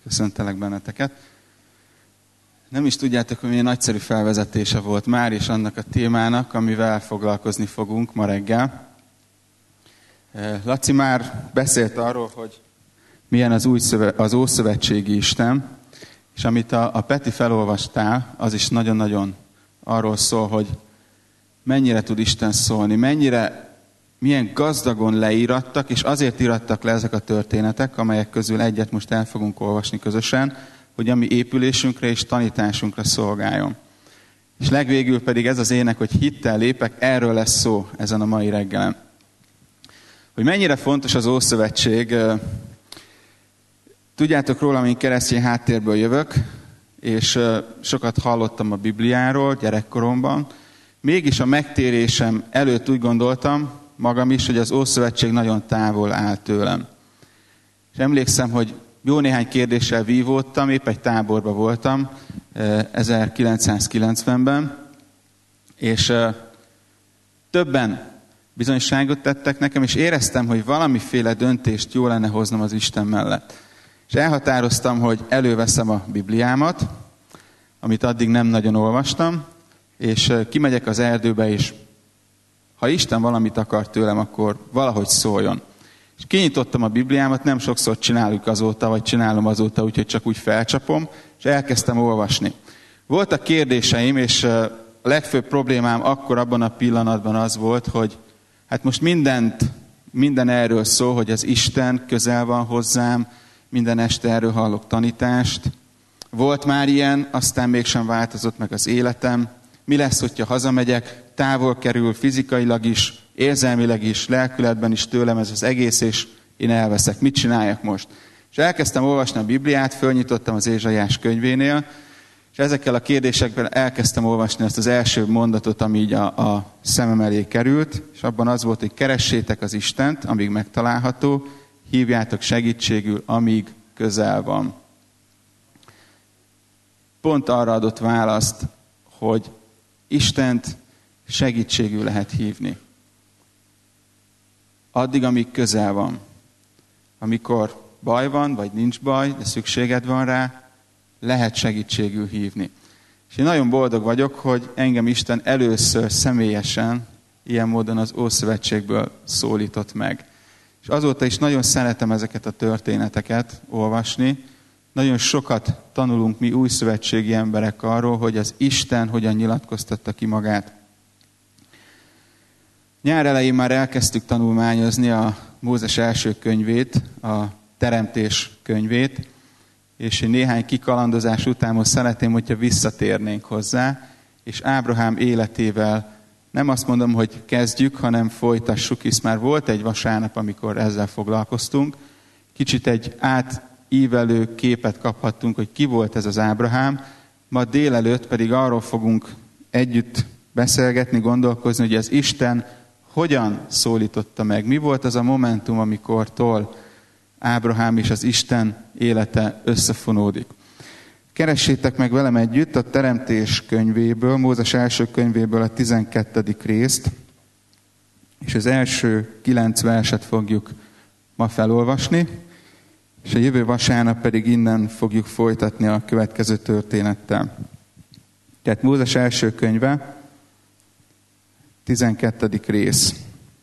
Köszöntelek benneteket. Nem is tudjátok, hogy milyen nagyszerű felvezetése volt már is annak a témának, amivel foglalkozni fogunk ma reggel. Laci már beszélt arról, hogy milyen az Ószövetségi Isten, és amit a Peti felolvastál, az is nagyon-nagyon arról szól, hogy mennyire tud Isten szólni, milyen gazdagon leírattak, és azért írattak le ezek a történetek, amelyek közül egyet most el fogunk olvasni közösen, hogy a mi épülésünkre és tanításunkra szolgáljon. És legvégül pedig ez az ének, hogy hittel lépek, erről lesz szó ezen a mai reggelen. Hogy mennyire fontos az Ószövetség, tudjátok rólam, én keresztény háttérből jövök, és sokat hallottam a Bibliáról gyerekkoromban. Mégis a megtérésem előtt úgy gondoltam magam is, hogy az Ószövetség nagyon távol áll tőlem. És emlékszem, hogy jó néhány kérdéssel vívódtam, épp egy táborban voltam 1990-ben, és többen bizonyságot tettek nekem, és éreztem, hogy valamiféle döntést jó lenne hoznom az Isten mellett. És elhatároztam, hogy előveszem a Bibliámat, amit addig nem nagyon olvastam, és kimegyek az erdőbe, és ha Isten valamit akar tőlem, akkor valahogy szóljon. És kinyitottam a Bibliámat, nem sokszor csinálom azóta, úgyhogy csak úgy felcsapom, és elkezdtem olvasni. Voltak kérdéseim, és a legfőbb problémám akkor abban a pillanatban az volt, hogy hát most minden erről szól, hogy az Isten közel van hozzám, minden este erről hallok tanítást. Volt már ilyen, aztán mégsem változott meg az életem. Mi lesz, hogyha hazamegyek, távol kerül fizikailag is, érzelmileg is, lelkületben is tőlem ez az egész, és én elveszek. Mit csináljak most? És elkezdtem olvasni a Bibliát, fölnyitottam az Ézsaiás könyvénél, és ezekkel a kérdésekben elkezdtem olvasni azt az első mondatot, ami így a szemem elé került, és abban az volt, hogy keressétek az Istent, amíg megtalálható, hívjátok segítségül, amíg közel van. Pont arra adott választ, hogy Istent segítségül lehet hívni. Addig, amíg közel van. Amikor baj van, vagy nincs baj, de szükséged van rá, lehet segítségül hívni. És én nagyon boldog vagyok, hogy engem Isten először személyesen, ilyen módon az Ószövetségből szólított meg. És azóta is nagyon szeretem ezeket a történeteket olvasni. Nagyon sokat tanulunk mi újszövetségi emberek arról, hogy az Isten hogyan nyilatkoztatta ki magát. Nyár elején már elkezdtük tanulmányozni a Mózes első könyvét, a Teremtés könyvét, és néhány kikalandozás után most szeretném, hogyha visszatérnénk hozzá, és Ábrahám életével nem azt mondom, hogy kezdjük, hanem folytassuk, hisz már volt egy vasárnap, amikor ezzel foglalkoztunk. Kicsit egy átívelő képet kaphattunk, hogy ki volt ez az Ábrahám. Ma délelőtt pedig arról fogunk együtt beszélgetni, gondolkozni, hogy az Isten hogyan szólította meg. Mi volt az a momentum, amikortól Ábrahám és az Isten élete összefonódik. Keressétek meg velem együtt a Teremtés könyvéből, Mózes első könyvéből a 12. részt, és az első 9 verset fogjuk ma felolvasni, és a jövő vasárnap pedig innen fogjuk folytatni a következő történettel. Tehát Mózes első könyve, 12. rész.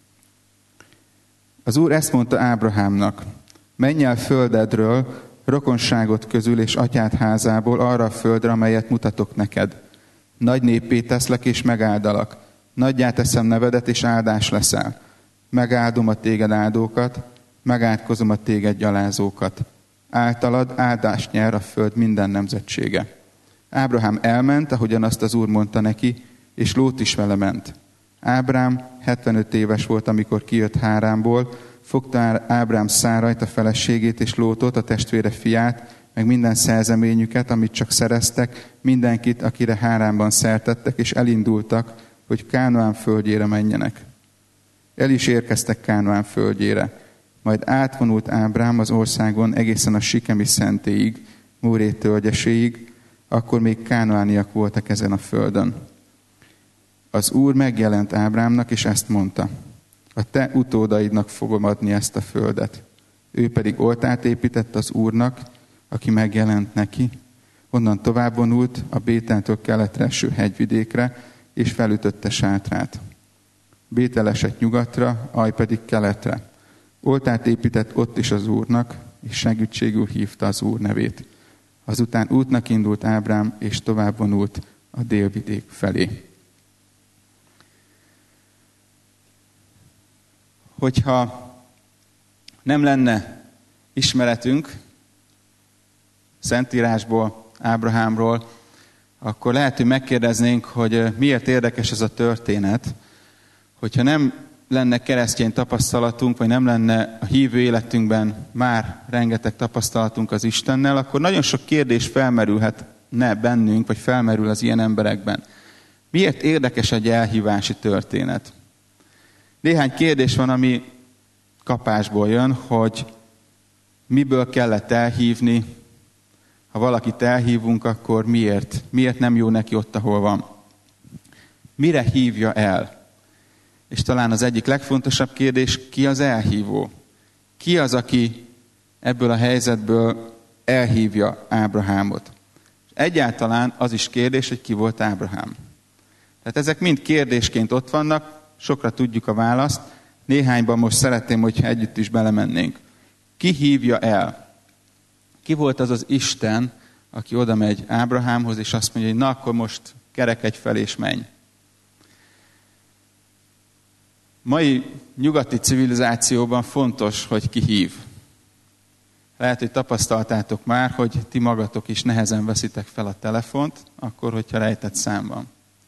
Az Úr ezt mondta Ábrahámnak: menj el földedről, rokonságot közül és atyád házából arra a földre, amelyet mutatok neked. Nagy néppé teszlek és megáldalak. Nagyjá teszem nevedet és áldás leszel. Megáldom a téged áldókat, megátkozom a téged gyalázókat. Általad áldást nyer a föld minden nemzetsége. Ábrahám elment, ahogyan azt az Úr mondta neki, és Lót is vele ment. Ábrám 75 éves volt, amikor kijött Háránból, fogta Ábrám Szárajt, a feleségét, és Lótot, a testvére fiát, meg minden szerzeményüket, amit csak szereztek, mindenkit, akire Háránban szertettek, és elindultak, hogy Kánaán földjére menjenek. El is érkeztek Kánaán földjére. Majd átvonult Ábrám az országon egészen a Sikemi szentéig, Móré tölgyeséig, akkor még kánaániak voltak ezen a földön. Az Úr megjelent Ábrámnak, és ezt mondta: a te utódaidnak fogom adni ezt a földet. Ő pedig oltárt épített az Úrnak, aki megjelent neki. Onnan tovább vonult a Bételtől keletre eső hegyvidékre, és felütötte sátrát. Bétel esett nyugatra, Aj pedig keletre. Oltárt épített ott is az Úrnak, és segítségül hívta az Úr nevét. Azután útnak indult Ábrám, és tovább vonult a délvidék felé. Hogyha nem lenne ismeretünk Szentírásból, Ábrahámról, akkor lehet, hogy megkérdeznénk, hogy miért érdekes ez a történet, hogyha nem lenne keresztény tapasztalatunk, vagy nem lenne a hívő életünkben már rengeteg tapasztalatunk az Istennel, akkor nagyon sok kérdés felmerülhetne bennünk, vagy felmerül az ilyen emberekben. Miért érdekes egy elhívási történet? Néhány kérdés van, ami kapásból jön, hogy miből kellett elhívni, ha valakit elhívunk, akkor miért? Miért nem jó neki ott, ahol van? Mire hívja el? És talán az egyik legfontosabb kérdés, ki az elhívó? Ki az, aki ebből a helyzetből elhívja Ábrahámot? Egyáltalán az is kérdés, hogy ki volt Ábrahám. Tehát ezek mind kérdésként ott vannak, sokra tudjuk a választ. Néhányban most szeretném, hogyha együtt is belemennénk. Ki hívja el? Ki volt az az Isten, aki oda megy Ábrahámhoz, és azt mondja, hogy na, akkor most kerekedj fel és menj. Mai nyugati civilizációban fontos, hogy ki hív. Lehet, hogy tapasztaltátok már, hogy ti magatok is nehezen veszitek fel a telefont, akkor, hogyha rejtett szám van.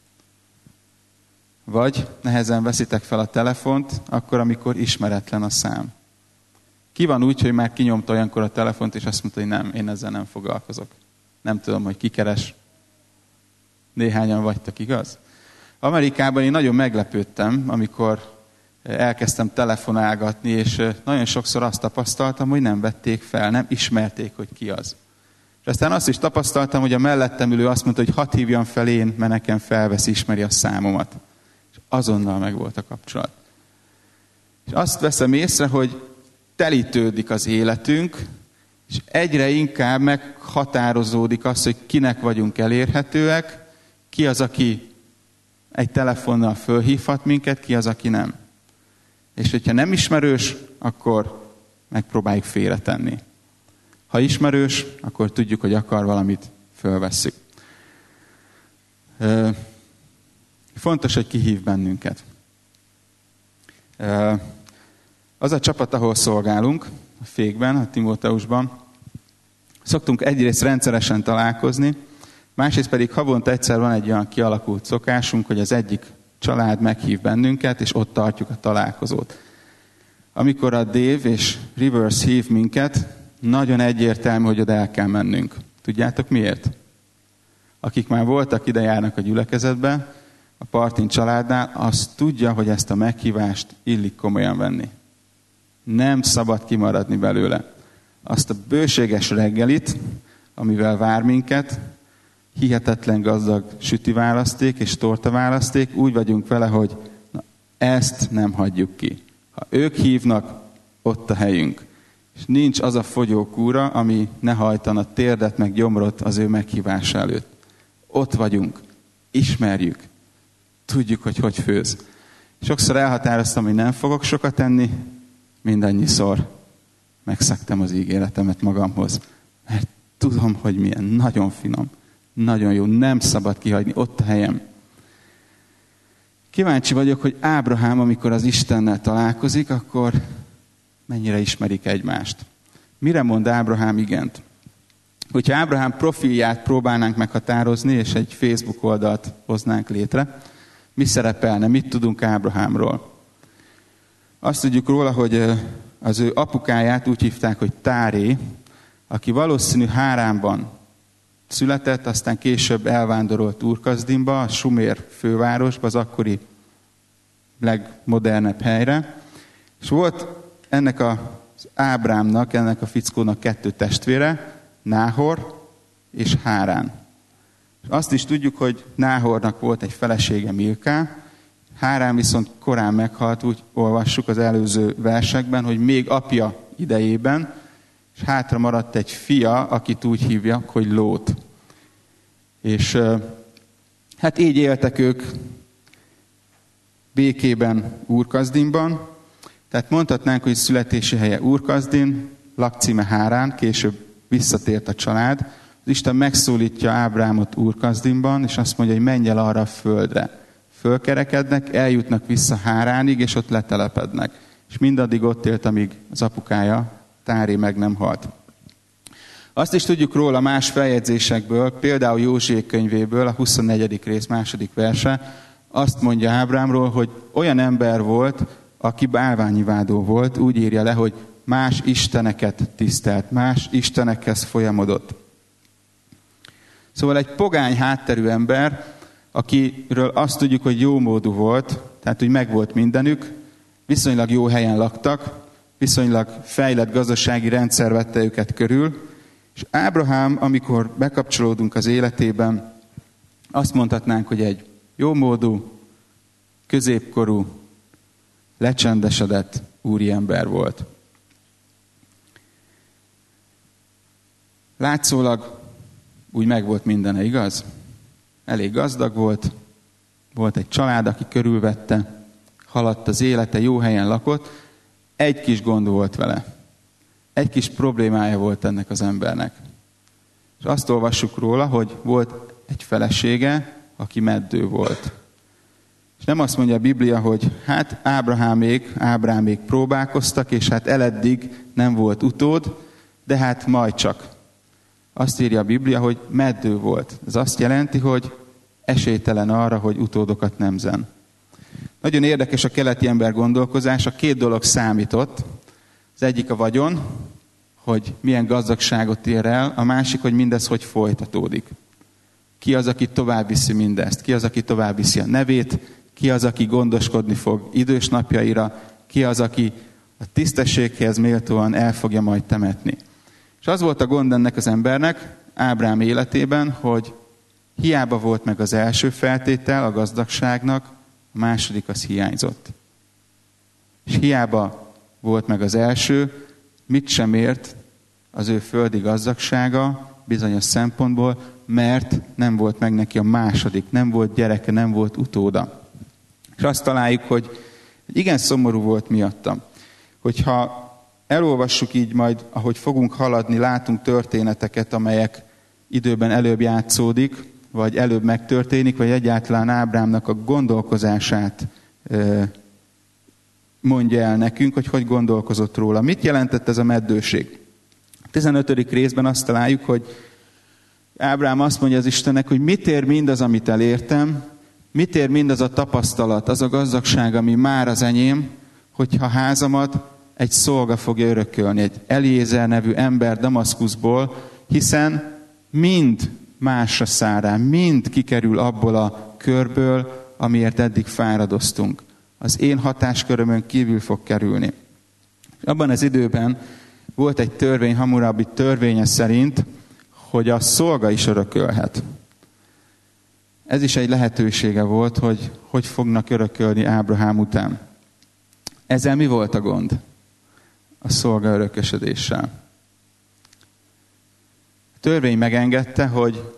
Vagy nehezen veszitek fel a telefont, akkor, amikor ismeretlen a szám. Ki van úgy, hogy már kinyomta olyankor a telefont, és azt mondta, hogy nem, én ezzel nem foglalkozok. Nem tudom, hogy ki keres. Néhányan vagytok, igaz? Amerikában én nagyon meglepődtem, amikor elkezdtem telefonálgatni, és nagyon sokszor azt tapasztaltam, hogy nem vették fel, nem ismerték, hogy ki az. És aztán azt is tapasztaltam, hogy a mellettem ülő azt mondta, hogy hadd hívjam fel én, mert nekem felvesz, ismeri a számomat. És azonnal megvolt a kapcsolat. És azt veszem észre, hogy telítődik az életünk, és egyre inkább meghatározódik az, hogy kinek vagyunk elérhetőek, ki az, aki egy telefonnal fölhívhat minket, ki az, aki nem. És hogyha nem ismerős, akkor megpróbáljuk félretenni. Ha ismerős, akkor tudjuk, hogy akar valamit, fölvesszük. Fontos, hogy ki hív bennünket. Az a csapat, ahol szolgálunk, a Fékben, a Timóteusban, szoktunk egyrészt rendszeresen találkozni, másrészt pedig havonta egyszer van egy olyan kialakult szokásunk, hogy az egyik család meghív bennünket, és ott tartjuk a találkozót. Amikor a Dave és Rivers hív minket, nagyon egyértelmű, hogy oda el kell mennünk. Tudjátok miért? Akik már voltak, ide járnak a gyülekezetbe, a Partin családnál, az tudja, hogy ezt a meghívást illik komolyan venni. Nem szabad kimaradni belőle. Azt a bőséges reggelit, amivel vár minket, hihetetlen gazdag sütiválaszték és tortaválaszték, úgy vagyunk vele, hogy na, ezt nem hagyjuk ki. Ha ők hívnak, ott a helyünk. És nincs az a fogyókúra, ami ne hajtana térdet meg gyomrot az ő meghívása előtt. Ott vagyunk, ismerjük, tudjuk, hogy főz. Sokszor elhatároztam, hogy nem fogok sokat enni, mindannyiszor megszegtem az ígéretemet magamhoz. Mert tudom, hogy milyen nagyon finom, nagyon jó, nem szabad kihagyni, ott a helyem. Kíváncsi vagyok, hogy Ábrahám, amikor az Istennel találkozik, akkor mennyire ismerik egymást. Mire mond Ábrahám igent? Hogyha Ábrahám profilját próbálnánk meghatározni, és egy Facebook oldalt hoznánk létre, mi szerepelne, mit tudunk Ábrahámról? Azt tudjuk róla, hogy az ő apukáját úgy hívták, hogy Táré, aki valószínű Háránban született, aztán később elvándorolt Ur-Kasdimba, a Sumér fővárosba, az akkori legmodernebb helyre. És volt ennek az Ábrámnak, ennek a fickónak 2 testvére, Náhor és Hárán. És azt is tudjuk, hogy Náhornak volt egy felesége, Milká, Hárán viszont korán meghalt, úgy olvassuk az előző versekben, hogy még apja idejében, és hátra maradt egy fia, akit úgy hívják, hogy Lót. És hát így éltek ők békében Úr-Kasdinban. Tehát mondhatnánk, hogy születési helye Úr-Kasdin, lakcíme Hárán, később visszatért a család. Az Isten megszólítja Ábrámot Úr-Kasdinban, és azt mondja, hogy menj el arra a földre. Fölkerekednek, eljutnak vissza Háránig, és ott letelepednek. És mindaddig ott élt, amíg az apukája, Táré meg nem halt. Azt is tudjuk róla más feljegyzésekből, például Józsué könyvéből, a 24. rész 2. verse, azt mondja Ábrámról, hogy olyan ember volt, aki bálványimádó volt, úgy írja le, hogy más isteneket tisztelt, más istenekhez folyamodott. Szóval egy pogány hátterű ember, akiről azt tudjuk, hogy jómódú volt, tehát úgy megvolt mindenük, viszonylag jó helyen laktak, viszonylag fejlett gazdasági rendszer vette őket körül, és Ábrahám, amikor bekapcsolódunk az életében, azt mondhatnánk, hogy egy jómódú, középkorú, lecsendesedett úriember volt. Látszólag úgy megvolt mindene, igaz? Elég gazdag volt, volt egy család, aki körülvette, haladt az élete, jó helyen lakott, egy kis gond volt vele. Egy kis problémája volt ennek az embernek. És azt olvassuk róla, hogy volt egy felesége, aki meddő volt. És nem azt mondja a Biblia, hogy hát Ábrámék próbálkoztak, és hát eleddig nem volt utód, de hát majd csak. Azt írja a Biblia, hogy meddő volt. Ez azt jelenti, hogy esélytelen arra, hogy utódokat nemzen. Nagyon érdekes a keleti ember gondolkozása. 2 dolog számított. Az egyik a vagyon, hogy milyen gazdagságot ér el, a másik, hogy mindez hogy folytatódik. Ki az, aki tovább viszi mindezt? Ki az, aki tovább viszi a nevét? Ki az, aki gondoskodni fog idős napjaira? Ki az, aki a tisztességhez méltóan el fogja majd temetni? És az volt a gond ennek az embernek, Ábrám életében, hogy hiába volt meg az első feltétel a gazdagságnak, a második az hiányzott. És hiába volt meg az első, mit sem ért az ő földi gazdagsága bizonyos szempontból, mert nem volt meg neki a második, nem volt gyereke, nem volt utóda. És azt találjuk, hogy igen szomorú volt miattam. Hogyha elolvassuk így majd, ahogy fogunk haladni, látunk történeteket, amelyek időben előbb játszódik, vagy előbb megtörténik, vagy egyáltalán Ábrámnak a gondolkozását mondja el nekünk, hogy gondolkozott róla. Mit jelentett ez a meddőség? A 15. részben azt találjuk, hogy Ábrám azt mondja az Istennek, hogy mit ér mindaz, amit elértem, mit ér mindaz a tapasztalat, az a gazdagság, ami már az enyém, hogyha házamat egy szolga fogja örökölni, egy Eliézer nevű ember Damaszkuszból, hiszen mind másra száll rá, mind kikerül abból a körből, amiért eddig fáradoztunk. Az én hatáskörömön kívül fog kerülni. Abban az időben volt egy törvény, Hammurabi törvénye szerint, hogy a szolga is örökölhet. Ez is egy lehetősége volt, hogy fognak örökölni Ábrahám után. Ezzel mi volt a gond? A szolga örökösödéssel. A törvény megengedte, hogy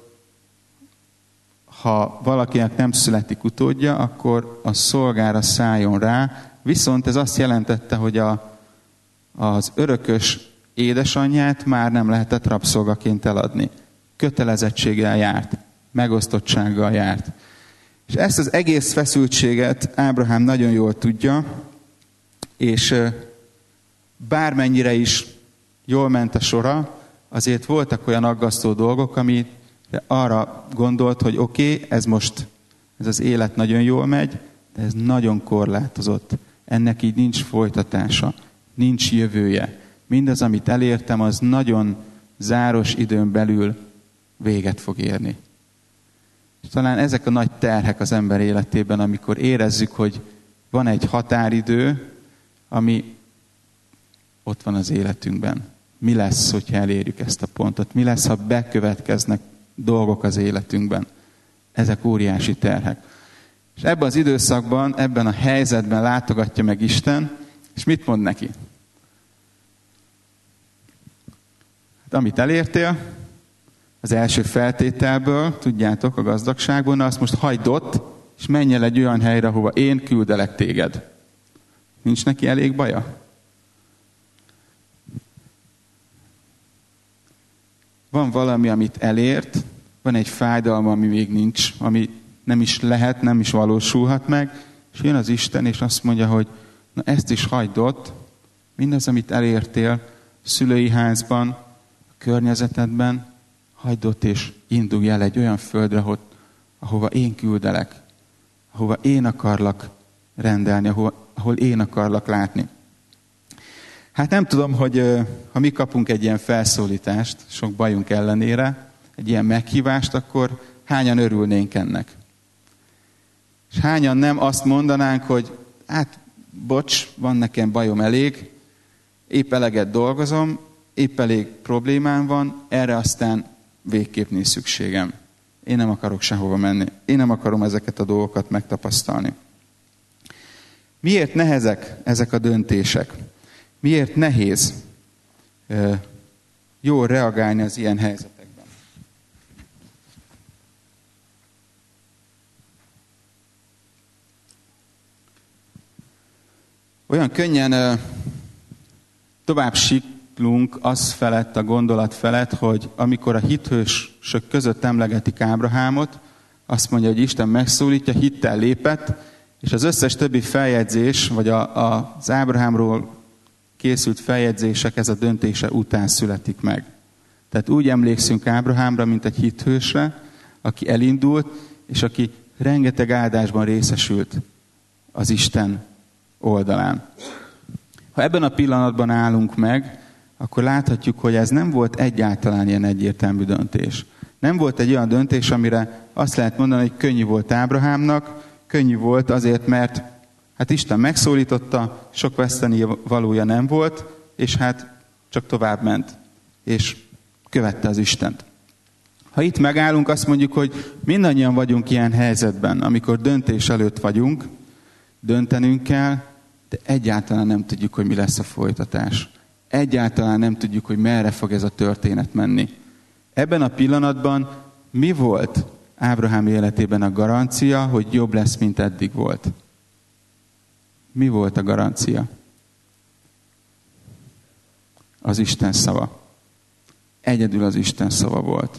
ha valakinek nem születik utódja, akkor a szolgára szálljon rá, viszont ez azt jelentette, hogy az örökös édesanyját már nem lehetett rabszolgaként eladni. Kötelezettséggel járt, megosztottsággal járt. És ezt az egész feszültséget Ábrahám nagyon jól tudja, és bármennyire is jól ment a sora, azért voltak olyan aggasztó dolgok, amire arra gondolt, hogy oké, ez az élet nagyon jól megy, de ez nagyon korlátozott. Ennek így nincs folytatása, nincs jövője. Mindaz, amit elértem, az nagyon záros időn belül véget fog érni. És talán ezek a nagy terhek az ember életében, amikor érezzük, hogy van egy határidő, ami ott van az életünkben. Mi lesz, hogyha elérjük ezt a pontot? Mi lesz, ha bekövetkeznek dolgok az életünkben? Ezek óriási terhek. És ebben az időszakban, ebben a helyzetben látogatja meg Isten, és mit mond neki? Hát, amit elértél, az első feltételből, tudjátok, a gazdagságból, na azt most hagyd ott, és menj el egy olyan helyre, ahova én küldelek téged. Nincs neki elég baja? Van valami, amit elért, van egy fájdalma, ami még nincs, ami nem is lehet, nem is valósulhat meg, és jön az Isten, és azt mondja, hogy na ezt is hagyd ott, mindaz, amit elértél, szülői házban, a környezetedben, hagyd ott, és indulj el egy olyan földre, ahova én küldelek, ahova én akarlak rendelni, ahol én akarlak látni. Hát nem tudom, hogy ha mi kapunk egy ilyen felszólítást, sok bajunk ellenére, egy ilyen meghívást, akkor hányan örülnénk ennek? És hányan nem azt mondanánk, hogy hát bocs, van nekem bajom elég, épp eleget dolgozom, épp elég problémám van, erre aztán végképp nincs szükségem. Én nem akarok sehova menni. Én nem akarom ezeket a dolgokat megtapasztalni. Miért nehezek ezek a döntések? Miért nehéz jól reagálni az ilyen helyzetekben? Olyan könnyen tovább siklunk az felett, a gondolat felett, hogy amikor a hithősök között emlegetik Ábrahámot, azt mondja, hogy Isten megszólítja, hittel lépett, és az összes többi feljegyzés, vagy az Ábrahámról készült feljegyzések ez a döntése után születik meg. Tehát úgy emlékszünk Ábrahámra, mint egy hithősre, aki elindult, és aki rengeteg áldásban részesült az Isten oldalán. Ha ebben a pillanatban állunk meg, akkor láthatjuk, hogy ez nem volt egyáltalán ilyen egyértelmű döntés. Nem volt egy olyan döntés, amire azt lehet mondani, hogy könnyű volt Ábrahámnak, könnyű volt azért, mert hát Isten megszólította, sok veszteni valója nem volt, és hát csak tovább ment, és követte az Istent. Ha itt megállunk, azt mondjuk, hogy mindannyian vagyunk ilyen helyzetben, amikor döntés előtt vagyunk, döntenünk kell, de egyáltalán nem tudjuk, hogy mi lesz a folytatás. Egyáltalán nem tudjuk, hogy merre fog ez a történet menni. Ebben a pillanatban mi volt Ábrahám életében a garancia, hogy jobb lesz, mint eddig volt? Mi volt a garancia? Az Isten szava. Egyedül az Isten szava volt.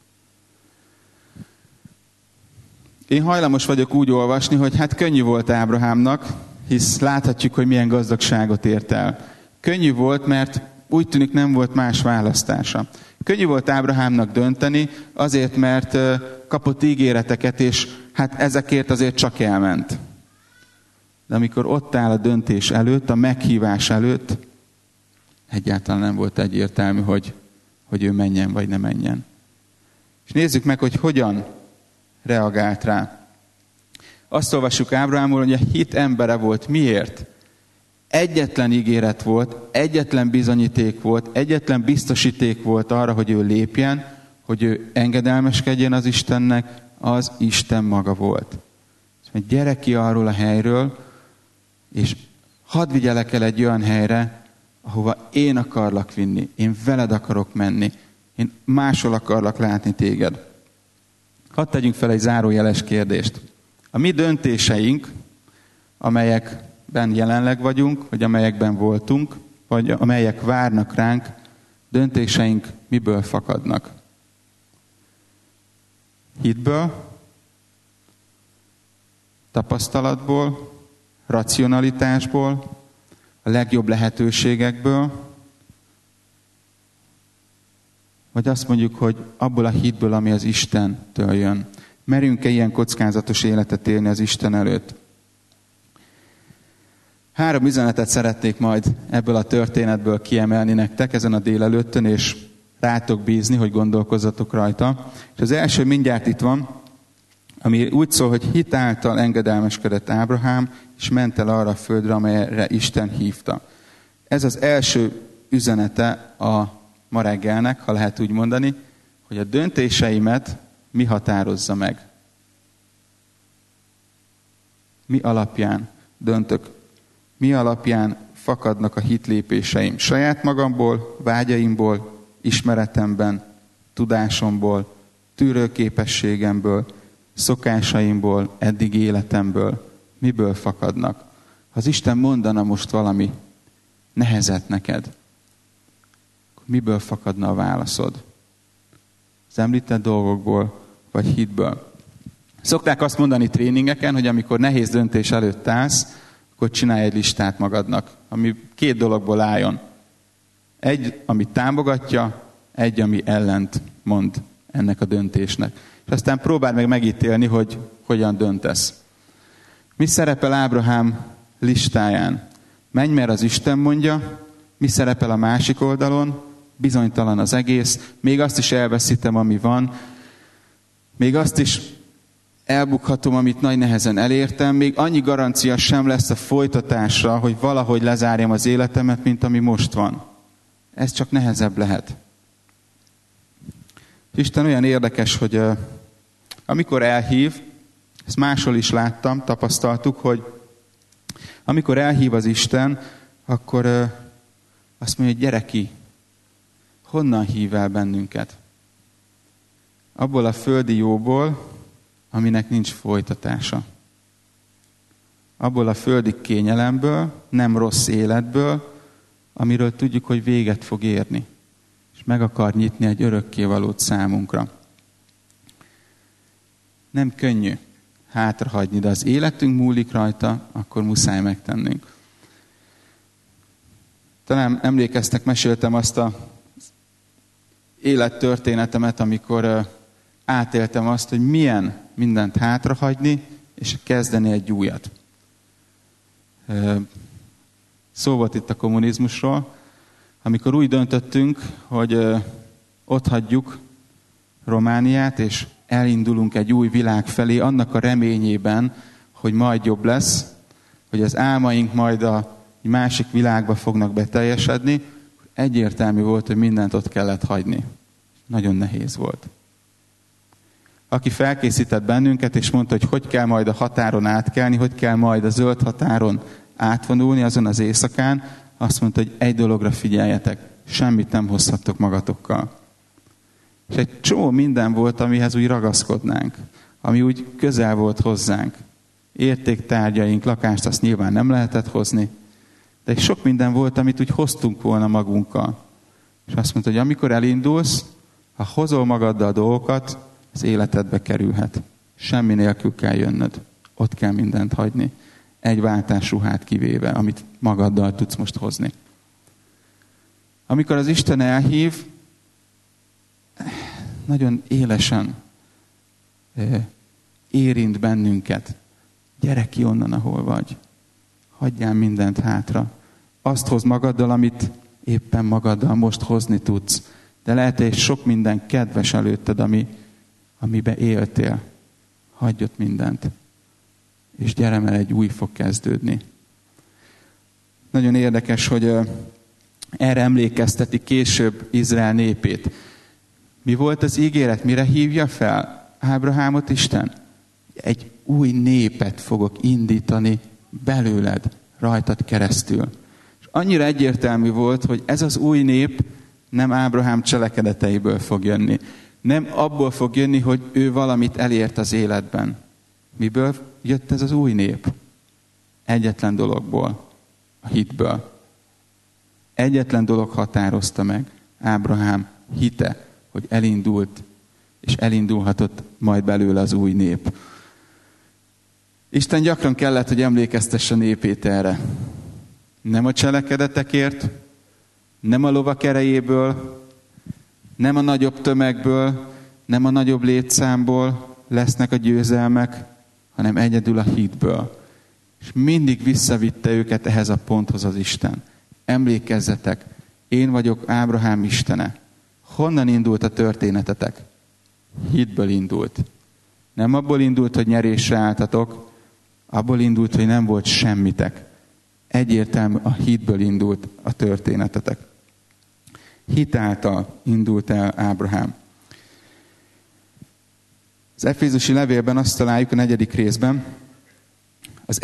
Én hajlamos vagyok úgy olvasni, hogy hát könnyű volt Ábrahámnak, hisz láthatjuk, hogy milyen gazdagságot ért el. Könnyű volt, mert úgy tűnik nem volt más választása. Könnyű volt Ábrahámnak dönteni, azért, mert kapott ígéreteket, és hát ezekért azért csak elment. De amikor ott áll a döntés előtt, a meghívás előtt, egyáltalán nem volt egyértelmű, hogy ő menjen, vagy ne menjen. És nézzük meg, hogy hogyan reagált rá. Azt olvassuk Ábrahámról, hogy a hit embere volt. Miért? Egyetlen ígéret volt, egyetlen bizonyíték volt, egyetlen biztosíték volt arra, hogy ő lépjen, hogy ő engedelmeskedjen az Istennek, az Isten maga volt. Szóval gyere ki arról a helyről, és hadd vigyelek el egy olyan helyre, ahova én akarlak vinni, én veled akarok menni, én máshol akarlak látni téged. Hadd tegyünk fel egy zárójeles kérdést. A mi döntéseink, amelyekben jelenleg vagyunk, vagy amelyekben voltunk, vagy amelyek várnak ránk, döntéseink miből fakadnak? Hitből, tapasztalatból, racionalitásból, a legjobb lehetőségekből, vagy azt mondjuk, hogy abból a hitből, ami az Istentől jön. Merünk-e ilyen kockázatos életet élni az Isten előtt? 3 üzenetet szeretnék majd ebből a történetből kiemelni nektek ezen a délelőttön, és rátok bízni, hogy gondolkozzatok rajta. És az első mindjárt itt van, ami úgy szól, hogy hit által engedelmeskedett Ábrahám, és ment el arra a földre, amelyre Isten hívta. Ez az első üzenete a ma reggelnek, ha lehet úgy mondani, hogy a döntéseimet mi határozza meg. Mi alapján döntök? Mi alapján fakadnak a hitlépéseim? Saját magamból, vágyaimból, ismeretemben, tudásomból, tűrőképességemből, szokásaimból, eddig életemből, miből fakadnak? Ha az Isten mondana most valami nehezet neked, akkor miből fakadna a válaszod? Az említett dolgokból, vagy hitből? Szokták azt mondani tréningeken, hogy amikor nehéz döntés előtt állsz, akkor csinálj egy listát magadnak, ami 2 dologból álljon. Egy, ami támogatja, egy, ami ellent mond ennek a döntésnek. És aztán próbáld meg megítélni, hogy hogyan döntesz. Mi szerepel Ábrahám listáján? Menj, mert az Isten mondja. Mi szerepel a másik oldalon? Bizonytalan az egész. Még azt is elveszítem, ami van. Még azt is elbukhatom, amit nagy nehezen elértem. Még annyi garancia sem lesz a folytatásra, hogy valahogy lezárjam az életemet, mint ami most van. Ez csak nehezebb lehet. Isten olyan érdekes, hogy amikor elhív, ezt máshol is láttam, tapasztaltuk, hogy amikor elhív az Isten, akkor azt mondja, hogy gyere ki. Honnan hív el bennünket? Abból a földi jóból, aminek nincs folytatása. Abból a földi kényelemből, nem rossz életből, amiről tudjuk, hogy véget fog érni. És meg akar nyitni egy örökkévalót számunkra. Nem könnyű hátrahagyni, de az életünk múlik rajta, akkor muszáj megtennünk. Talán emlékeztek, meséltem azt az élettörténetemet, amikor átéltem azt, hogy milyen mindent hátrahagyni, és kezdeni egy újat. Szó volt itt a kommunizmusról, amikor úgy döntöttünk, hogy otthagyjuk Romániát, és elindulunk egy új világ felé, annak a reményében, hogy majd jobb lesz, hogy az álmaink majd a másik világba fognak beteljesedni. Egyértelmű volt, hogy mindent ott kellett hagyni. Nagyon nehéz volt. Aki felkészített bennünket, és mondta, hogy kell majd a határon átkelni, hogy kell majd a zöld határon átvonulni azon az éjszakán, azt mondta, hogy egy dologra figyeljetek, semmit nem hozhattok magatokkal. És egy csomó minden volt, amihez úgy ragaszkodnánk, ami úgy közel volt hozzánk. Értéktárgyaink, lakást azt nyilván nem lehetett hozni, de sok minden volt, amit úgy hoztunk volna magunkkal. És azt mondta, hogy amikor elindulsz, ha hozol magaddal a dolgokat, az életedbe kerülhet. Semmi nélkül kell jönnöd. Ott kell mindent hagyni. Egy váltásruhát kivéve, amit magaddal tudsz most hozni. Amikor az Isten elhív, nagyon élesen érint bennünket. Gyere ki onnan, ahol vagy. Hagyjál mindent hátra. Azt hoz magaddal, amit éppen magaddal most hozni tudsz. De lehet, hogy sok minden kedves előtted, amiben éltél. Hagyj ott mindent. És gyere, mert egy új fog kezdődni. Nagyon érdekes, hogy erre emlékezteti később Izrael népét. Mi volt az ígéret? Mire hívja fel Ábrahámot Isten? Egy új népet fogok indítani belőled, rajtad keresztül. És annyira egyértelmű volt, hogy ez az új nép nem Ábrahám cselekedeteiből fog jönni. Nem abból fog jönni, hogy ő valamit elért az életben. Miből jött ez az új nép? Egyetlen dologból, a hitből. Egyetlen dolog határozta meg Ábrahám hite, hogy elindult, és elindulhatott majd belőle az új nép. Isten gyakran kellett, hogy emlékeztesse népét erre. Nem a cselekedetekért, nem a lovak erejéből, nem a nagyobb tömegből, nem a nagyobb létszámból lesznek a győzelmek, hanem egyedül a hitből. És mindig visszavitte őket ehhez a ponthoz az Isten. Emlékezzetek, én vagyok Ábrahám Istene. Honnan indult a történetetek? Hitből indult. Nem abból indult, hogy nyerésre álltatok, abból indult, hogy nem volt semmitek. Egyértelmű, a hitből indult a történetetek. Hit által indult el Ábrahám. Az Efézusi levélben azt találjuk a 4. részben, az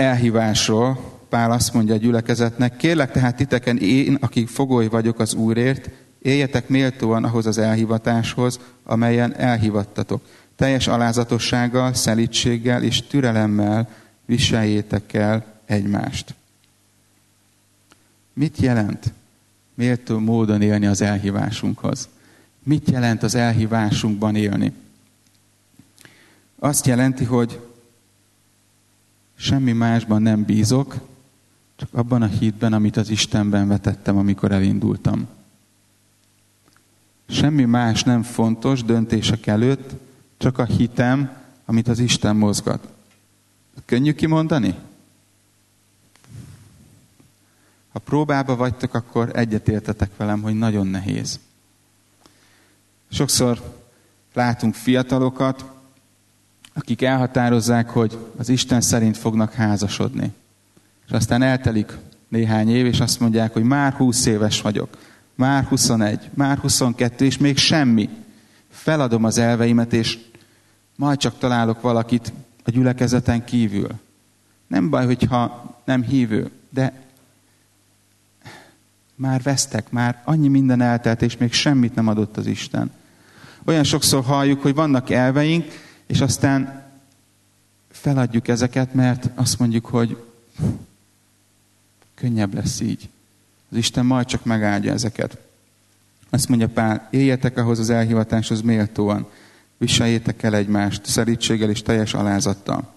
elhívásról Pál azt mondja a gyülekezetnek, kérlek tehát titeken én, aki fogoly vagyok az Úrért, Éljetek méltóan ahhoz az elhivatáshoz, amelyen elhivattatok. Teljes alázatossággal, szelídséggel és türelemmel viseljétek el egymást. Mit jelent méltó módon élni az elhívásunkhoz? Mit jelent az elhívásunkban élni? Azt jelenti, hogy semmi másban nem bízok, csak abban a hitben, amit az Istenben vetettem, amikor elindultam. Semmi más nem fontos döntések előtt, csak a hitem, amit az Isten mozgat. Könnyű kimondani? Ha próbába vagytok, akkor egyetértetek velem, hogy nagyon nehéz. Sokszor látunk fiatalokat, akik elhatározzák, hogy az Isten szerint fognak házasodni. És aztán eltelik néhány év, és azt mondják, hogy már 20 éves vagyok, már 21, már 22, és még semmi. Feladom az elveimet, és majd csak találok valakit a gyülekezeten kívül. Nem baj, hogyha nem hívő, de már vesztek, már annyi minden eltelt, és még semmit nem adott az Isten. Olyan sokszor halljuk, hogy vannak elveink, és aztán feladjuk ezeket, mert azt mondjuk, hogy könnyebb lesz így. Az Isten majd csak megáldja ezeket. Azt mondja Pál, éljetek ahhoz az elhivatáshoz méltóan, viseljétek el egymást szelídséggel és teljes alázattal.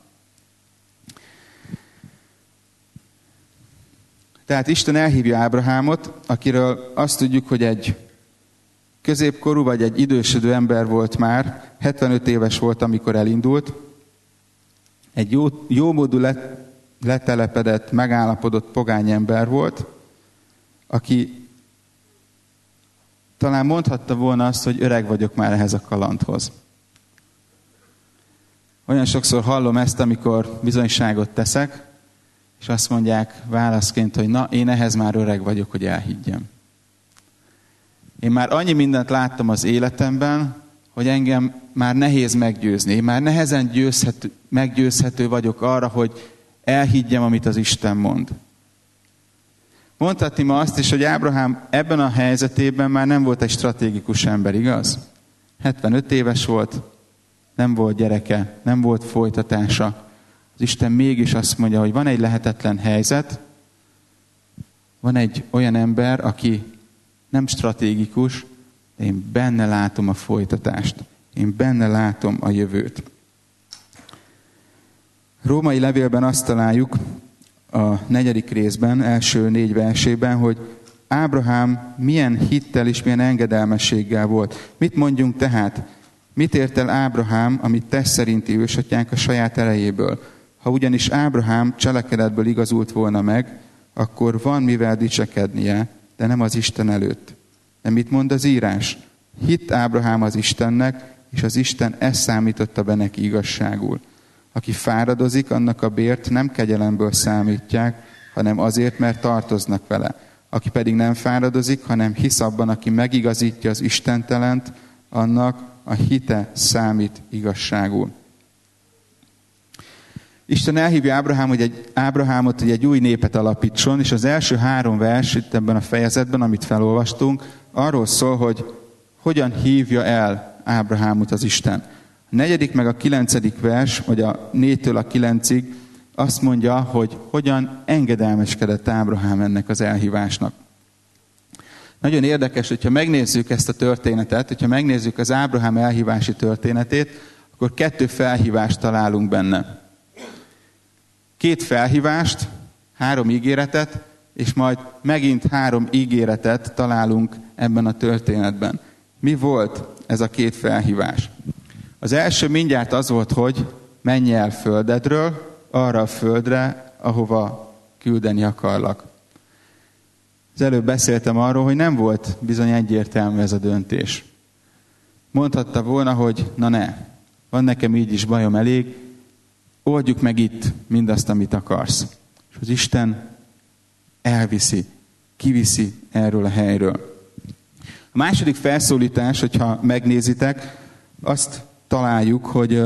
Tehát Isten elhívja Ábrahámot, akiről azt tudjuk, hogy egy középkorú vagy egy idősödő ember volt már, 75 éves volt, amikor elindult. Egy jómódú letelepedett, megállapodott pogány ember volt, aki talán mondhatta volna azt, hogy öreg vagyok már ehhez a kalandhoz. Olyan sokszor hallom ezt, amikor bizonyságot teszek, és azt mondják válaszként, hogy na, én ehhez már öreg vagyok, hogy elhiggyem. Én már annyi mindent láttam az életemben, hogy engem már nehéz meggyőzni. Én már nehezen meggyőzhető vagyok arra, hogy elhiggyem, amit az Isten mond. Mondhatni ma azt is, hogy Ábrahám ebben a helyzetében már nem volt egy stratégikus ember, igaz? 75 éves volt, nem volt gyereke, nem volt folytatása. Az Isten mégis azt mondja, hogy van egy lehetetlen helyzet, van egy olyan ember, aki nem stratégikus, de én benne látom a folytatást. Én benne látom a jövőt. Római levélben azt találjuk a 4. részben, első 4 versében, hogy Ábrahám milyen hittel és milyen engedelmességgel volt. Mit mondjunk tehát? Mit ért el Ábrahám, amit test szerinti ősatyánk a saját erejéből? Ha ugyanis Ábrahám cselekedetből igazult volna meg, akkor van mivel dicsekednie, de nem az Isten előtt. De mit mond az írás? Hitt Ábrahám az Istennek, és az Isten ezt számította be neki igazságul. Aki fáradozik, annak a bért nem kegyelemből számítják, hanem azért, mert tartoznak vele. Aki pedig nem fáradozik, hanem hisz abban, aki megigazítja az istentelent, annak a hite számít igazságul. Isten elhívja Ábrahámot, hogy egy új népet alapítson, és az első 3 vers itt ebben a fejezetben, amit felolvastunk, arról szól, hogy hogyan hívja el Ábrahámot az Isten. A 4. meg a 9. vers, vagy a 4-től a 9-ig azt mondja, hogy hogyan engedelmeskedett Ábrahám ennek az elhívásnak. Nagyon érdekes, hogyha megnézzük ezt a történetet, hogyha megnézzük az Ábrahám elhívási történetét, akkor 2 felhívást találunk benne. 2 felhívást, 3 ígéretet, és majd megint 3 ígéretet találunk ebben a történetben. Mi volt ez a 2 felhívás? Az első mindjárt az volt, hogy menj el földedről, arra a földre, ahova küldeni akarlak. Az előbb beszéltem arról, hogy nem volt bizony egyértelmű ez a döntés. Mondhatta volna, hogy na ne, van nekem így is bajom elég, oldjuk meg itt mindazt, amit akarsz. És az Isten elviszi, kiviszi erről a helyről. A második felszólítás, hogyha megnézitek, azt találjuk, hogy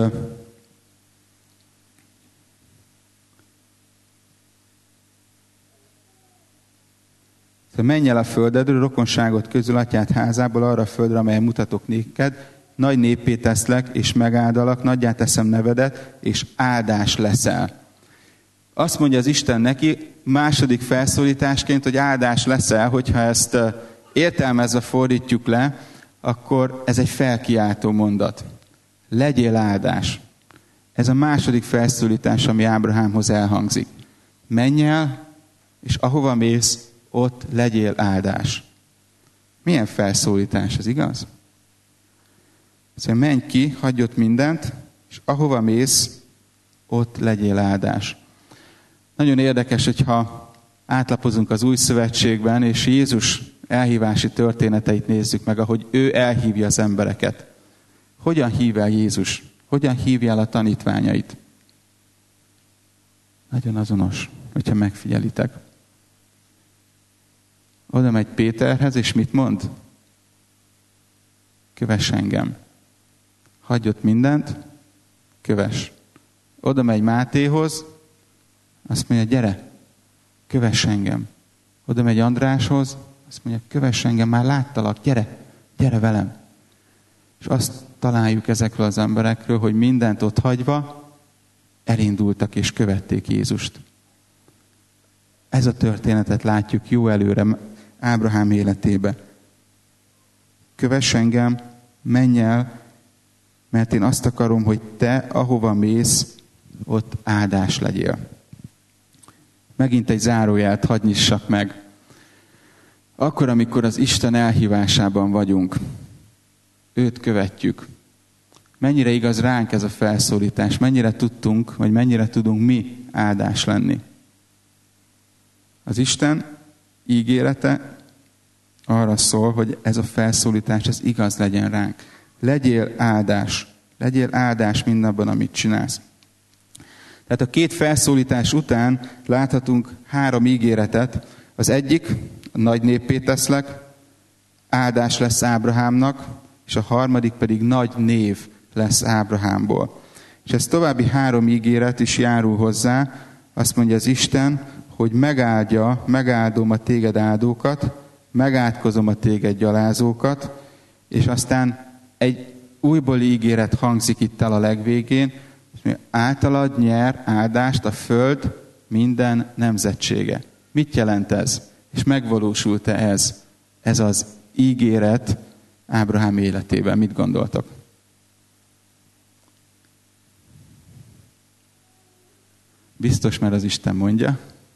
Szóval menj el a földedről, rokonságot közül, atyád házából arra a földre, amelyen mutatok néked, nagy néppé teszlek, és megáldalak, nagyjá teszem nevedet, és áldás leszel. Azt mondja az Isten neki második felszólításként, hogy áldás leszel, hogyha ezt értelmezve fordítjuk le, akkor ez egy felkiáltó mondat. Legyél áldás. Ez a második felszólítás, ami Ábrahámhoz elhangzik. Menj el, és ahova mész, ott legyél áldás. Milyen felszólítás, ez igaz? Szóval menj ki, hagyj ott mindent, és ahova mész, ott legyél áldás. Nagyon érdekes, hogyha átlapozunk az Új Szövetségben, és Jézus elhívási történeteit nézzük meg, ahogy ő elhívja az embereket. Hogyan hív el Jézus? Hogyan hívja el a tanítványait? Nagyon azonos, hogyha megfigyelitek. Oda megy Péterhez, és mit mond? Kövess engem. Hagyj ott mindent, kövess. Oda megy Mátéhoz, azt mondja, gyere, kövess engem. Oda megy Andráshoz, azt mondja, kövess engem, már láttalak, gyere velem. És azt találjuk ezekről az emberekről, hogy mindent ott hagyva elindultak és követték Jézust. Ez a történetet látjuk jó előre Ábrahám életébe. Kövess engem, menj el, mert én azt akarom, hogy te, ahova mész, ott áldás legyél. Megint egy zárójelt hadd nyissak meg. Akkor, amikor az Isten elhívásában vagyunk, őt követjük. Mennyire igaz ránk ez a felszólítás? Mennyire tudtunk, vagy mennyire tudunk mi áldás lenni? Az Isten ígérete arra szól, hogy ez a felszólítás, ez igaz legyen ránk. Legyél áldás. Legyél áldás mindabban, amit csinálsz. Tehát a két felszólítás után láthatunk 3 ígéretet. Az egyik, a nagy néppé teszlek, áldás lesz Ábrahámnak, és a harmadik pedig nagy név lesz Ábrahámból. És ez további 3 ígéret is járul hozzá. Azt mondja az Isten, hogy megáldom a téged áldókat, megátkozom a téged gyalázókat, és aztán egy újbóli ígéret hangzik itt el a legvégén, hogy általad nyer áldást a föld minden nemzetsége. Mit jelent ez? És megvalósult-e ez? Ez az ígéret Ábrahám életében. Mit gondoltak? Biztos, mert az Isten mondja.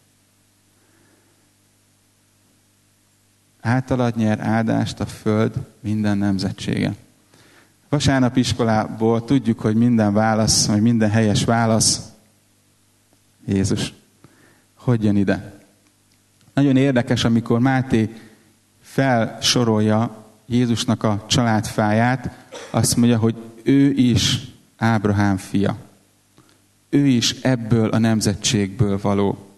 Általad nyer áldást a föld minden nemzetsége. Vasárnap iskolából tudjuk, hogy minden válasz, vagy minden helyes válasz Jézus. Hogy jön ide? Nagyon érdekes, amikor Máté felsorolja Jézusnak a családfáját, azt mondja, hogy ő is Ábrahám fia. Ő is ebből a nemzetségből való.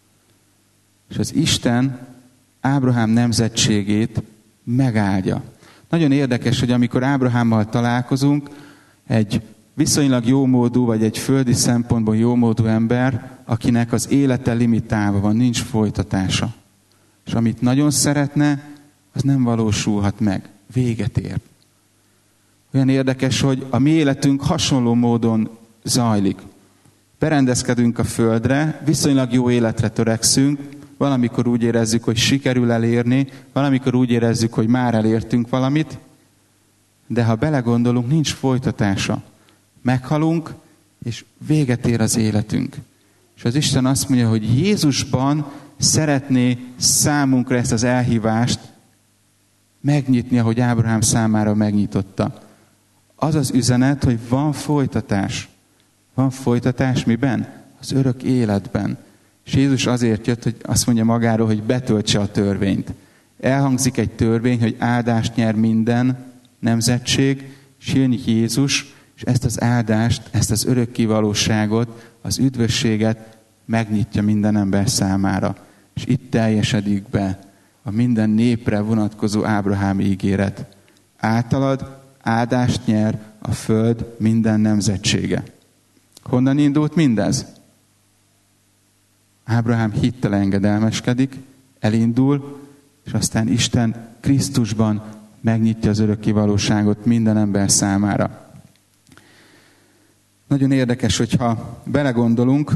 És az Isten Ábrahám nemzetségét megáldja. Nagyon érdekes, hogy amikor Ábrahámmal találkozunk, egy viszonylag jómódú, vagy egy földi szempontból jómódú ember, akinek az élete limitálva van, nincs folytatása. És amit nagyon szeretne, az nem valósulhat meg. Véget ér. Olyan érdekes, hogy a mi életünk hasonló módon zajlik. Berendezkedünk a földre, viszonylag jó életre törekszünk, valamikor úgy érezzük, hogy sikerül elérni, valamikor úgy érezzük, hogy már elértünk valamit, de ha belegondolunk, nincs folytatása. Meghalunk, és véget ér az életünk. És az Isten azt mondja, hogy Jézusban szeretné számunkra ezt az elhívást megnyitni, ahogy Ábrahám számára megnyitotta. Az az üzenet, hogy van folytatás. Van folytatás miben? Az örök életben. És Jézus azért jött, hogy azt mondja magáról, hogy betöltse a törvényt. Elhangzik egy törvény, hogy áldást nyer minden nemzetség, és jön Jézus, és ezt az áldást, ezt az örökké valóságot, az üdvösséget megnyitja minden ember számára. És itt teljesedik be a minden népre vonatkozó ábrahámi ígéret. Általad áldást nyer a föld minden nemzetsége. Honnan indult mindez? Ábrahám hittel engedelmeskedik, elindul, és aztán Isten Krisztusban megnyitja az örökké valóságot minden ember számára. Nagyon érdekes, hogyha belegondolunk,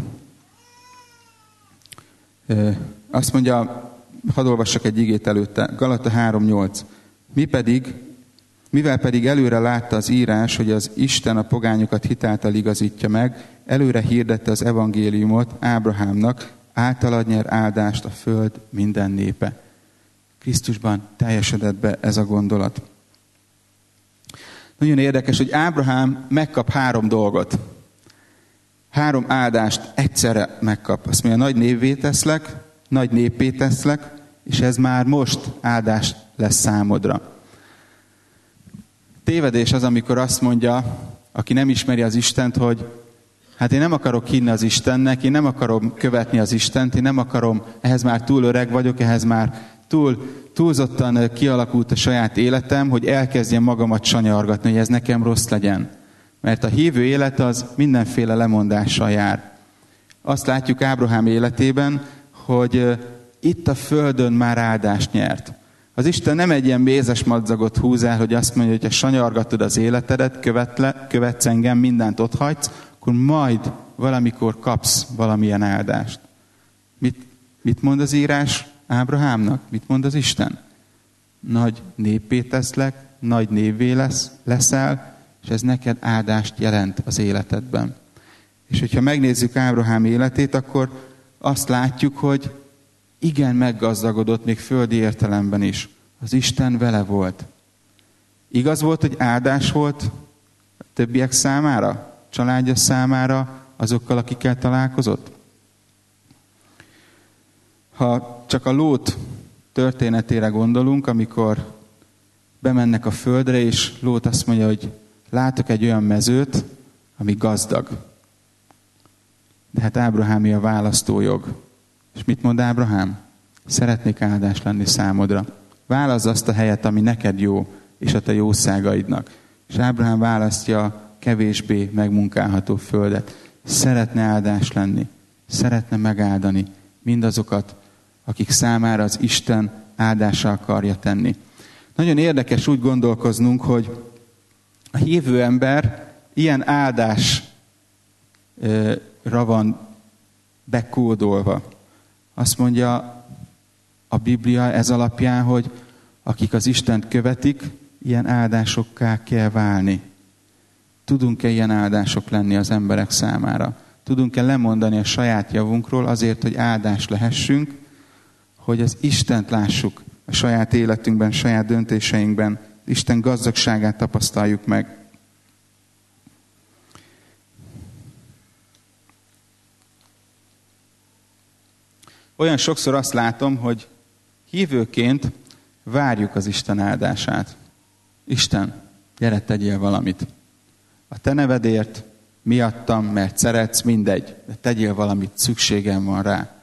azt mondja, hadd olvassak egy igét előtte, Galata 3:8. Mivel pedig előre látta az írás, hogy az Isten a pogányokat hitáltal igazítja meg, előre hirdette az evangéliumot Ábrahámnak, általad nyer áldást a föld minden népe. Krisztusban teljesedett be ez a gondolat. Nagyon érdekes, hogy Ábrahám megkap 3 dolgot. 3 áldást egyszerre megkap. Azt mondja, nagy névvé teszlek, nagy néppé teszlek, és ez már most áldás lesz számodra. Tévedés az, amikor azt mondja, aki nem ismeri az Istent, hogy hát én nem akarok hinni az Istennek, én nem akarom követni az Istent, én nem akarom, ehhez már túl öreg vagyok, ehhez már túlzottan kialakult a saját életem, hogy elkezdjem magamat sanyargatni, hogy ez nekem rossz legyen. Mert a hívő élet az mindenféle lemondással jár. Azt látjuk Ábrahám életében, hogy itt a földön már áldást nyert. Az Isten nem egy ilyen mézes madzagot húz el, hogy azt mondja, hogy ha sanyargatod az életedet, követsz engem, mindent otthagysz, akkor majd valamikor kapsz valamilyen áldást. Mit mond az írás Ábrahámnak? Mit mond az Isten? Nagy néppé teszlek, nagy névvé leszel, és ez neked áldást jelent az életedben. És hogyha megnézzük Ábrahám életét, akkor azt látjuk, hogy igen, meggazdagodott még földi értelemben is. Az Isten vele volt. Igaz volt, hogy áldás volt a többiek számára, családja számára, azokkal, akikkel találkozott? Ha csak a Lót történetére gondolunk, amikor bemennek a földre, és Lót azt mondja, hogy látok egy olyan mezőt, ami gazdag. De hát Ábrahámi a választójog. És mit mond Ábrahám? Szeretnék áldás lenni számodra. Válaszd azt a helyet, ami neked jó, és a te jószágaidnak. És Ábrahám választja a kevésbé megmunkálható földet. Szeretne áldás lenni. Szeretne megáldani mindazokat, akik számára az Isten áldása akarja tenni. Nagyon érdekes úgy gondolkoznunk, hogy a hívő ember ilyen áldásra van bekódolva. Azt mondja a Biblia ez alapján, hogy akik az Istent követik, ilyen áldásokká kell válni. Tudunk-e ilyen áldások lenni az emberek számára? Tudunk-e lemondani a saját javunkról azért, hogy áldás lehessünk, hogy az Istent lássuk a saját életünkben, saját döntéseinkben, Isten gazdagságát tapasztaljuk meg. Olyan sokszor azt látom, hogy hívőként várjuk az Isten áldását. Isten, gyere, tegyél valamit. A te nevedért, miattam, mert szeretsz, mindegy, de tegyél valamit, szükségem van rá.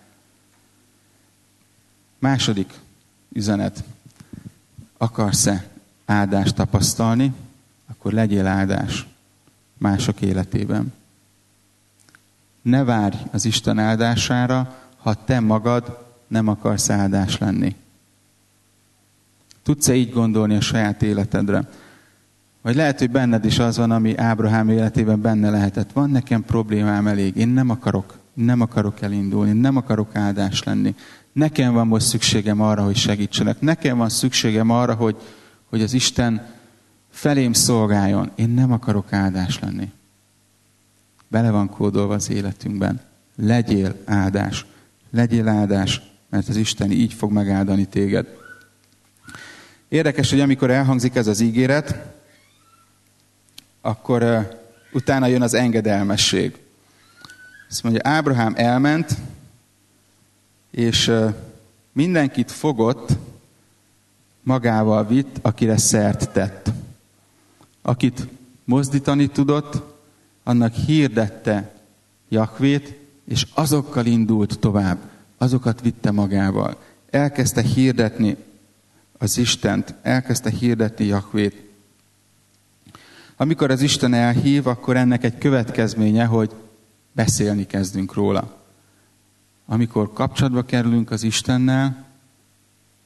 Második üzenet. Akarsz-e áldást tapasztalni, akkor legyél áldás mások életében. Ne várj az Isten áldására, ha te magad nem akarsz áldás lenni. Tudsz-e így gondolni a saját életedre? Vagy lehet, hogy benned is az van, ami Ábrahám életében benne lehetett. Van nekem problémám elég, én nem akarok elindulni, nem akarok áldás lenni. Nekem van most szükségem arra, hogy segítsenek. Nekem van szükségem arra, hogy az Isten felém szolgáljon. Én nem akarok áldás lenni. Bele van kódolva az életünkben. Legyél áldás. Legyél áldás, mert az Isten így fog megáldani téged. Érdekes, hogy amikor elhangzik ez az ígéret, akkor utána jön az engedelmesség. Azt mondja, Ábrahám elment, és mindenkit fogott, magával vitt, akire szert tett. Akit mozdítani tudott, annak hirdette Jahvét, és azokkal indult tovább. Azokat vitte magával. Elkezdte hirdetni az Istent, elkezdte hirdetni Jahvét. Amikor az Isten elhív, akkor ennek egy következménye, hogy beszélni kezdünk róla. Amikor kapcsolatba kerülünk az Istennel,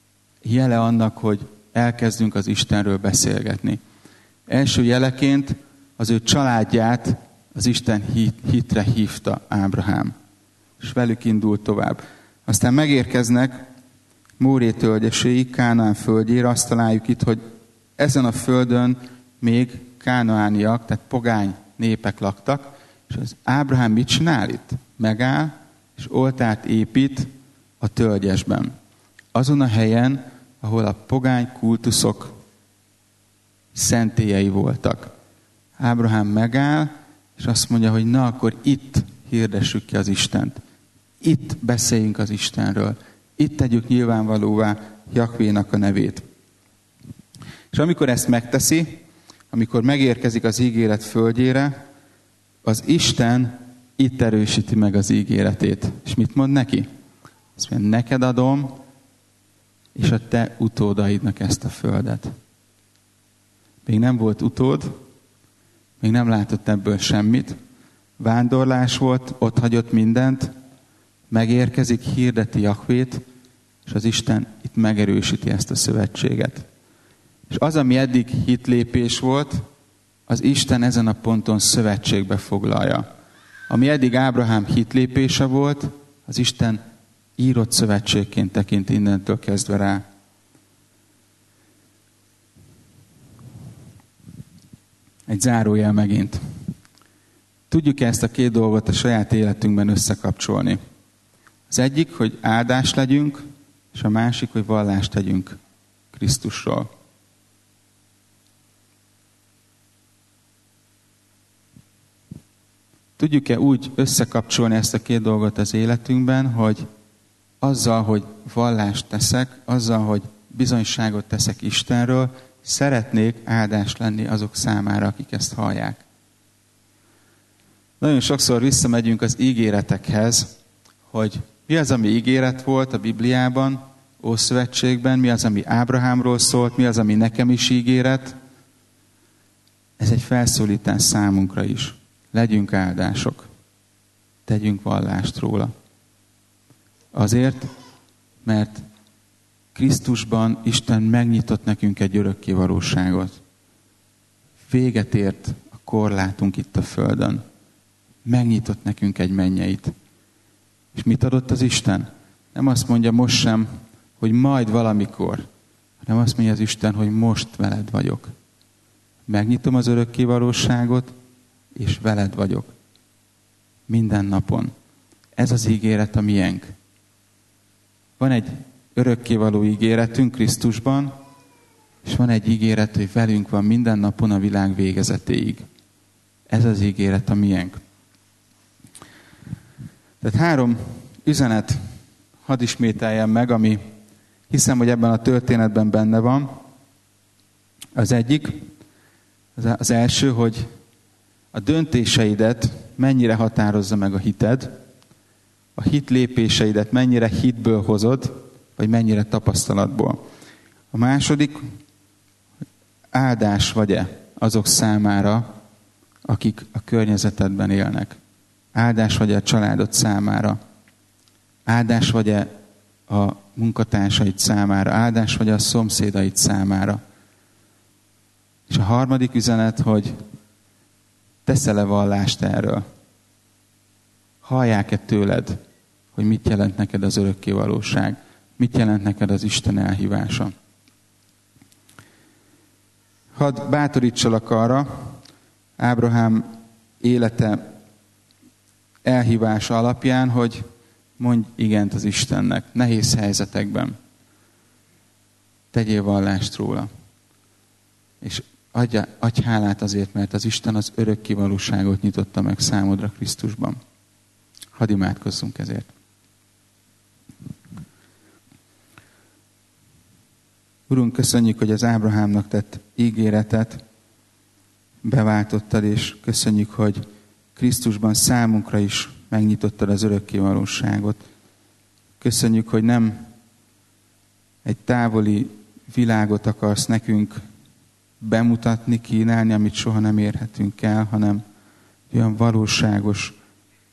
jele annak, hogy elkezdünk az Istenről beszélgetni. Első jeleként az ő családját az Isten hitre hívta Ábrahám, és velük indult tovább. Aztán megérkeznek Móré tölgyeséig, Kánaán földjére, azt találjuk itt, hogy ezen a földön még kánaániak, tehát pogány népek laktak, és az Ábrahám mit csinál itt? Megáll, és oltárt épít a tölgyesben. Azon a helyen, ahol a pogány kultuszok szentélyei voltak. Ábrahám megáll, és azt mondja, hogy na, akkor itt hirdessük ki az Istent. Itt beszéljünk az Istenről. Itt tegyük nyilvánvalóvá Jahvénak a nevét. És amikor ezt megteszi, amikor megérkezik az ígéret földjére, az Isten itt erősíti meg az ígéretét. És mit mond neki? Azt mondja, neked adom, és a te utódaidnak ezt a földet. Még nem volt utód, még nem látott ebből semmit. Vándorlás volt, ott hagyott mindent, megérkezik, hirdeti Jahvét, és az Isten itt megerősíti ezt a szövetséget. És az, ami eddig hitlépés volt, az Isten ezen a ponton szövetségbe foglalja. Ami eddig Ábrahám hitlépése volt, az Isten írott szövetségként tekint innentől kezdve rá. Egy zárójel megint. Tudjuk-e ezt a két dolgot a saját életünkben összekapcsolni? Az egyik, hogy áldás legyünk, és a másik, hogy vallást tegyünk Krisztusról. Tudjuk-e úgy összekapcsolni ezt a két dolgot az életünkben, hogy azzal, hogy vallást teszek, azzal, hogy bizonyságot teszek Istenről, szeretnék áldás lenni azok számára, akik ezt hallják. Nagyon sokszor visszamegyünk az ígéretekhez, hogy mi az, ami ígéret volt a Bibliában, Ószövetségben, mi az, ami Ábrahámról szólt, mi az, ami nekem is ígéret. Ez egy felszólítás számunkra is. Legyünk áldások. Tegyünk vallást róla. Azért, mert Krisztusban Isten megnyitott nekünk egy örökké valóságot. Véget ért a korlátunk itt a földön. Megnyitott nekünk egy mennyeit. És mit adott az Isten? Nem azt mondja most sem, hogy majd valamikor, hanem azt mondja az Isten, hogy most veled vagyok. Megnyitom az örökké valóságot, és veled vagyok. Minden napon. Ez az ígéret a miénk. Van egy örökkévaló ígéretünk Krisztusban, és van egy ígéret, hogy velünk van minden napon a világ végezetéig. Ez az ígéret a miénk. Tehát 3 üzenet hadd ismételjem meg, ami hiszem, hogy ebben a történetben benne van. Az egyik, az első, hogy a döntéseidet mennyire határozza meg a hited, a hit lépéseidet mennyire hitből hozod, vagy mennyire tapasztalatból. A második, áldás vagy-e azok számára, akik a környezetedben élnek. Áldás vagy-e a családod számára. Áldás vagy-e a munkatársaid számára. Áldás vagy-e a szomszédaid számára. És a harmadik üzenet, hogy teszel-e vallást erről? Hallják-e tőled, hogy mit jelent neked az örökké valóság? Mit jelent neked az Isten elhívása? Hadd bátorítsalak arra, Ábrahám élete elhívása alapján, hogy mondj igent az Istennek, nehéz helyzetekben. Tegyél vallást róla. És adj hálát azért, mert az Isten az örökké valóságot nyitotta meg számodra Krisztusban. Hadd imádkozzunk ezért. Urunk, köszönjük, hogy az Ábrahámnak tett ígéretet beváltottad, és köszönjük, hogy Krisztusban számunkra is megnyitottad az örökké valóságot. Köszönjük, hogy nem egy távoli világot akarsz nekünk bemutatni, kínálni, amit soha nem érhetünk el, hanem olyan valóságos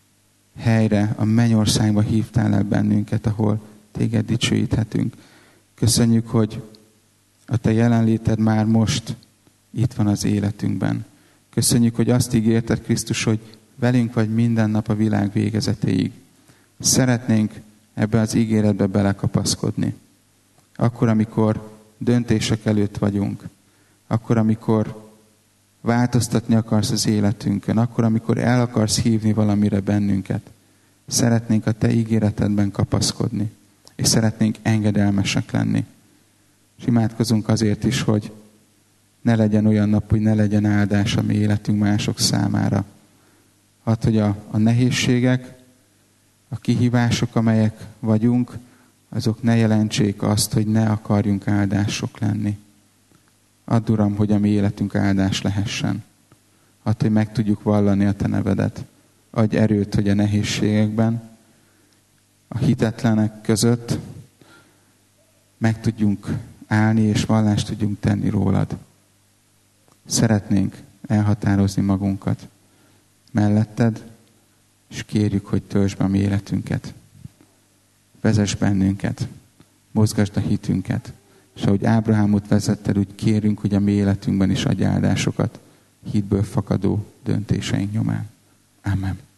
helyre, a mennyországba hívtál el bennünket, ahol téged dicsőíthetünk. Köszönjük, hogy a Te jelenléted már most itt van az életünkben. Köszönjük, hogy azt ígérted, Krisztus, hogy velünk vagy minden nap a világ végezetéig. Szeretnénk ebbe az ígéretbe belekapaszkodni. Akkor, amikor döntések előtt vagyunk, akkor, amikor változtatni akarsz az életünkön, akkor, amikor el akarsz hívni valamire bennünket, szeretnénk a Te ígéretedben kapaszkodni, és szeretnénk engedelmesek lenni. És imádkozunk azért is, hogy ne legyen olyan nap, hogy ne legyen áldás a mi életünk mások számára. Hát, hogy a nehézségek, a kihívások, amelyek vagyunk, azok ne jelentsék azt, hogy ne akarjunk áldások lenni. Add, Uram, hogy a mi életünk áldás lehessen. Add, hogy meg tudjuk vallani a Te nevedet. Adj erőt, hogy a nehézségekben, a hitetlenek között meg tudjunk állni, és vallást tudjunk tenni rólad. Szeretnénk elhatározni magunkat melletted, és kérjük, hogy töltsd be a mi életünket. Vezess bennünket, mozgasd a hitünket, és ahogy Ábrahámot vezetted, úgy kérünk, hogy a mi életünkben is adj áldásokat, hitből fakadó döntéseink nyomán. Amen.